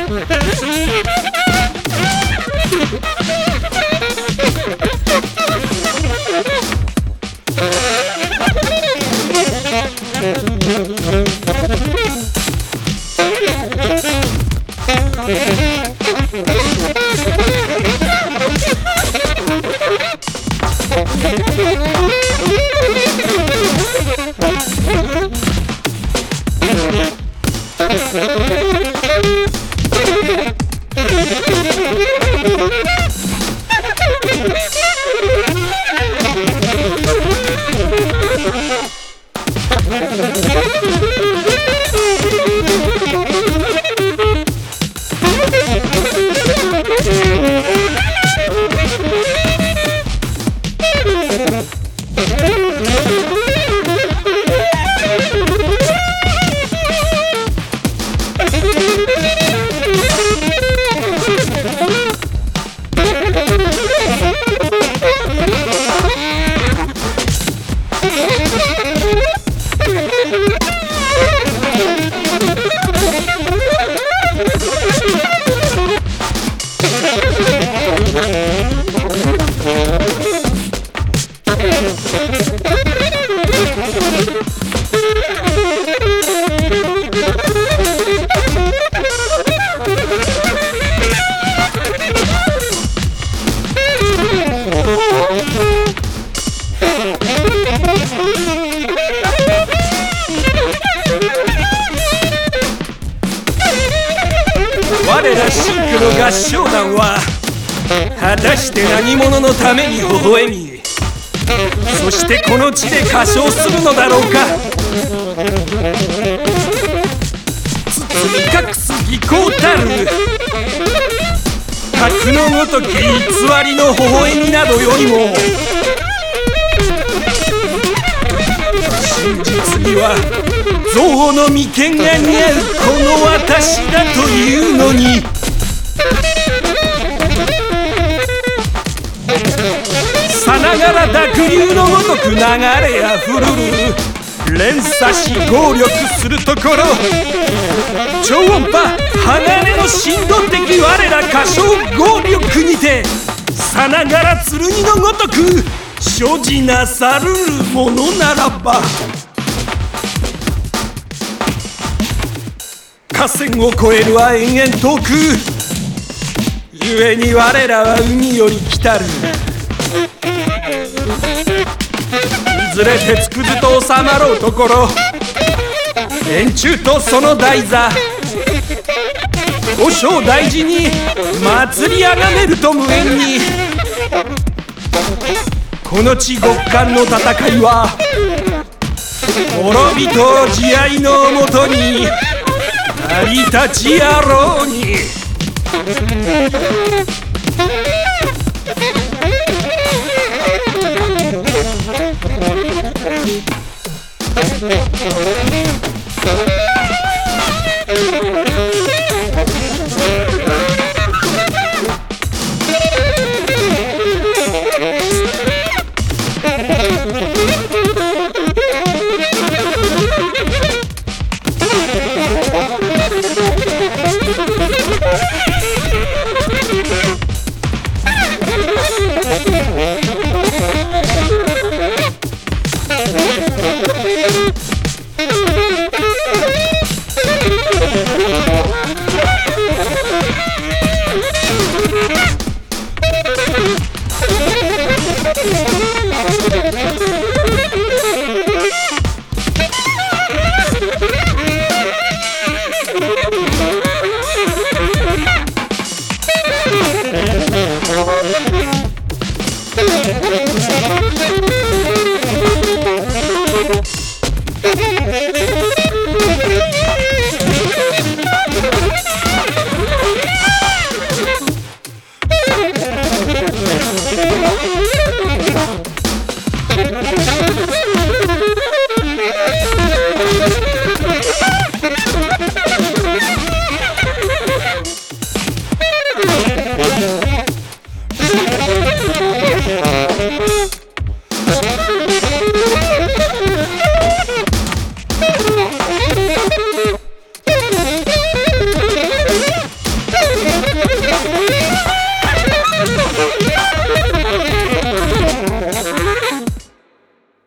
我らシンクの合唱団は果たして何者のために微笑み、そしてこの地で歌唱するのだろうか。包み隠す技巧たる格のごとき偽りの微笑みなどよりも、真実には憎悪の眉間が似合うこの私だというのに。さながら濁流のごとく流れあふるる、連鎖し合力するところ、超音波鋼の振動的我ら歌唱合力にて、さながら剣のごとく所持なさるるものならば、河川を越えるは延々遠く、故に我らは海より来たる。いずれ鉄くずと収まろうところ、円柱とその台座、五章大事に祭りあがめると無縁に、この地極寒の戦いは滅びと慈愛のもとに成り立ちやろうに。 Thank you.